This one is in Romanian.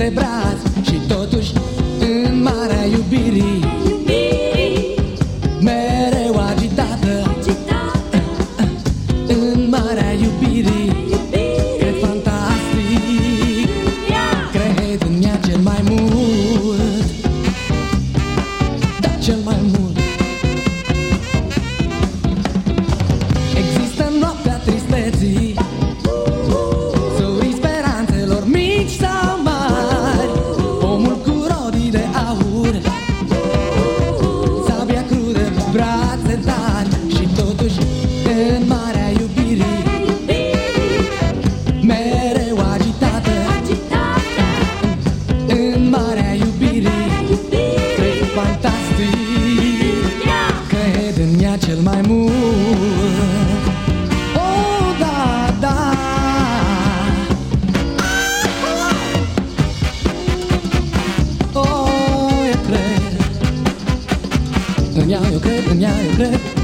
de braț și totuși în marea iubirii mereu agitată. În marea iubirii cred fantastic, cred în ea cel mai mult, da, cel mai mult. Există noaptea tristeții, zorii speranțelor mici sau mari, omul cu rodii de aur, sabia crudă, brațe tari și totuși în marea iubirii mereu agitată. În marea iubirii cred fantastic, cred în ea cel mai mult. Oh, da, da. Oh, eu cred în ea, eu cred în ea, eu cred.